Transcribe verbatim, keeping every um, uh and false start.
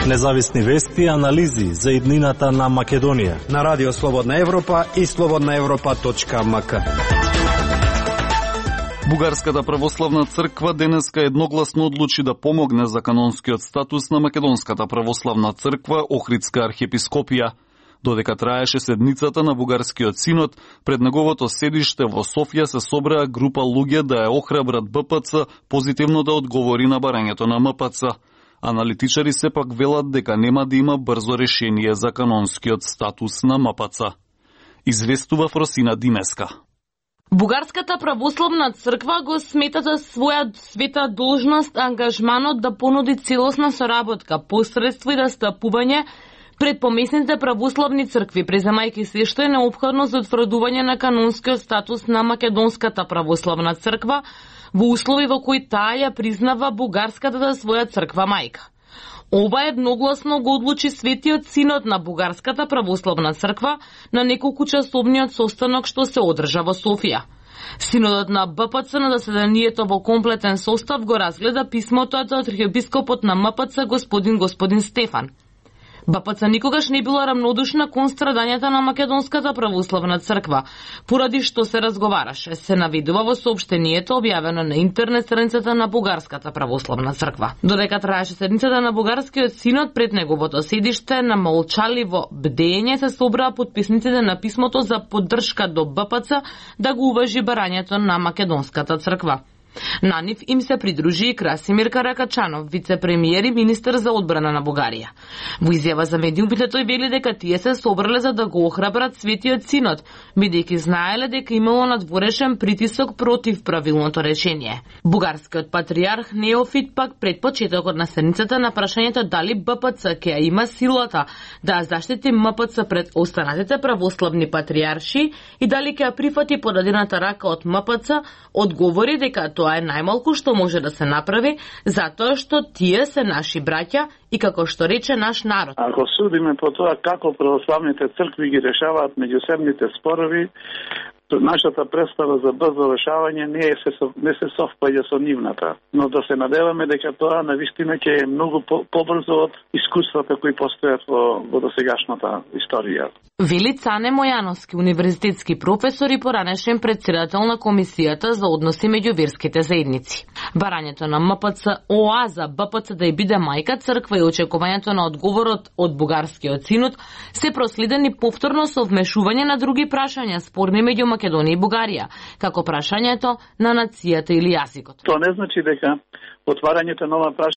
Независни вести и анализи за иднината на Македонија. На Радио Слободна Европа и слободна европа точка ем ка. Бугарската православна црква денеска едногласно одлучи да помогне за канонскиот статус на Македонската православна црква Охридска архиепископија. Додека траеше седницата на Бугарскиот синод, пред неговото седиште во Софија се собраа група луѓе да ја охрабрат Б П Ц позитивно да одговори на барањето на М П Ц. Аналитичари сепак велат дека нема да има брзо решение за канонскиот статус на М П Ц. Известува Фросина Димеска. Бугарската православна црква го смета за своја света должност ангажманот да понуди целосна соработка, посредство и застапување пред помесните православни цркви, преземајќи се што е неопходно за утврдување на канонскиот статус на Македонската православна црква во услови во кои таа ја признава бугарската за своја црква мајка. Ова едногласно го одлучи Светиот синод на Бугарската православна црква на неколку часовниот состанок што се одржа во Софија. Синодот на Б П Ц на заседанието во комплетен состав го разгледа писмото од архиепископот на М П Ц господин господин Стефан. Б П Ц никогаш не била рамнодушна кон страдањата на Македонската православна црква, поради што се разговараше, се наведува во соопштението објавено на интернет страницата на Бугарската православна црква. Додека траеше седницата на Бугарскиот синод, пред неговото седиште на молчаливо бдење се собраа потписниците на писмото за поддршка до Б П Ц да го уважи барањето на Македонската црква. На нив им се придружи и Красимир Каракачанов, вице-премиер и министер за одбрана на Бугарија. Во изјава за медиумите тој вели дека тие се собрале за да го охрабрат Светиот синод, бидејќи знаеле дека имало надворешен притисок против правилното решение. Бугарскиот патриарх Неофит пак пред почетокот на седницата на прашањето дали Б П Ц ќе има силата да заштити М П Ц пред останатите православни патриарши и дали ќе прифати подадената рака од М П Ц, одговори дека тоа е најмалку што може да се направи, затоа што тие се наши браќа и како што рече наш народ. Ако судиме по тоа како православните цркви ги решаваат меѓусебните спорови, нашата представа за брзо решавање не е се не се совпаѓа со нивната, но да се надеваме дека тоа навистина ќе е многу по, побрзо од искуствата кои постојат во, во досегашната историја. Вели Цане Мојановски, универзитетски професор и поранешен претседател на Комисијата за односи меѓу верските заедници. Барањето на М П Ц ОА за Б П Ц да ја биде мајка црква и очекувањето на одговорот од Бугарскиот синод се проследени повторно со вмешување на други прашања спорни меѓу Македонија и Бугарија, како прашањето на нацијата или јазикот. Тоа не значи дека отварањето на ова прашање